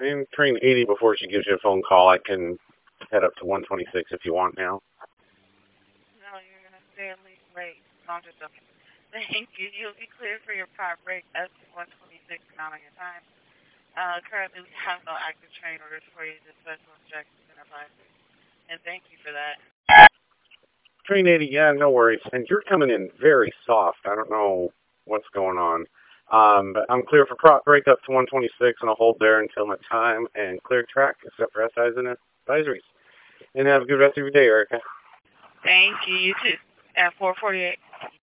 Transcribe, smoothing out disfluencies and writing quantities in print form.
And train 80 before she gives you a phone call. I can head up to 126 if you want now. No, you're going to stay at least late. No, I'm just joking. Thank you. You'll be cleared for your prop break up to 126 on your time. Currently, we have no active train orders for you, just special instructions and advisory. And thank you for that. Train 80, yeah, no worries. And you're coming in very soft. I don't know what's going on. But I'm clear for prop break up to 126, and I'll hold there until my time and clear track, except for SIs and advisories. And have a good rest of your day, Erica. Thank you. You too. At 448.